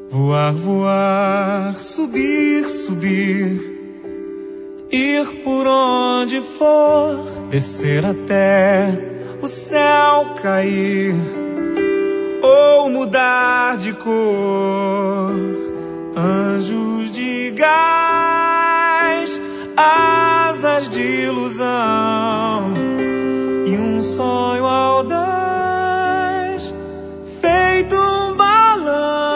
Voar, voar, subir, subir, ir por onde for, descer até o céu cair, ou mudar de cor. Anjos de gás, asas de ilusão e um sonho audaz, feito um balão.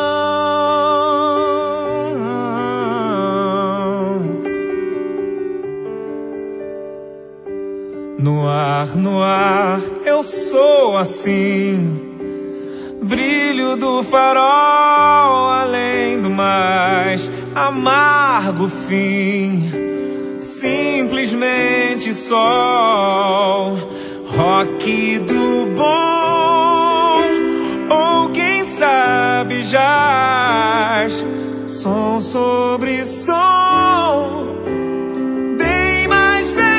No ar, eu sou assim, brilho do farol, além do mais amargo fim, simplesmente sol, rock do bom, ou quem sabe jazz, som sobre som, bem mais bem.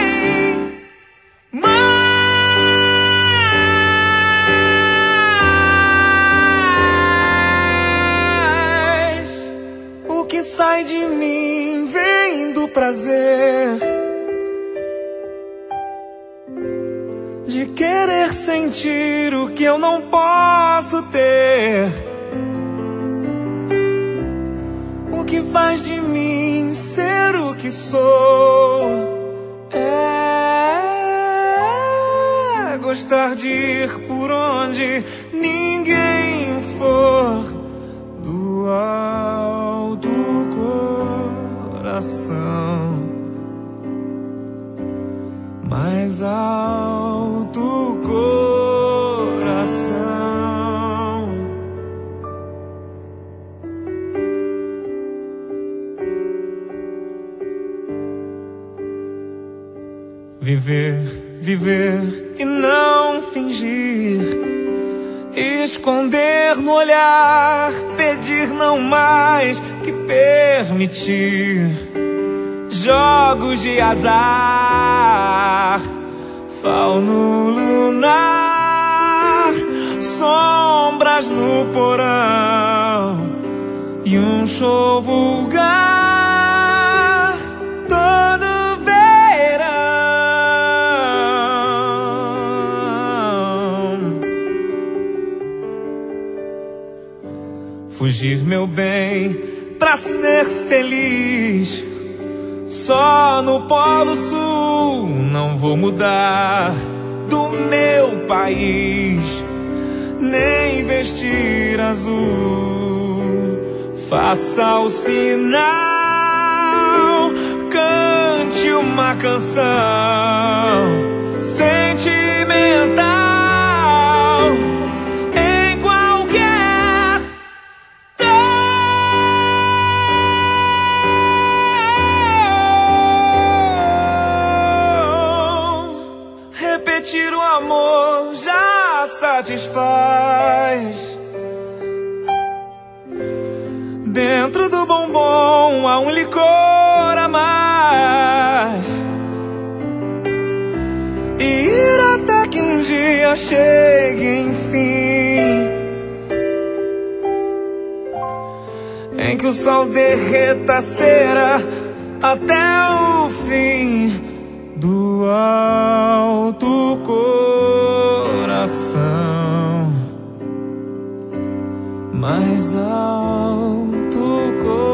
Sai de mim, vem do prazer de querer sentir o que eu não posso ter. O que faz de mim ser o que sou é gostar de ir por onde ninguém for, do alto coração, mais alto coração. Viver, viver e não fingir, esconder no olhar, pedir não mais que permitir. Jogos de azar, fauno lunar, sombras no porão e um show vulgar todo verão. Fugir, meu bem, pra ser feliz, só no Polo Sul. Não vou mudar do meu país, nem vestir azul. Faça o sinal, cante uma canção sentimental. Repetir o amor já satisfaz. Dentro do bombom há um licor a mais, e ir até que um dia chegue, enfim, em que o sol derreta a cera até o fim, do alto coração, mais alto coração.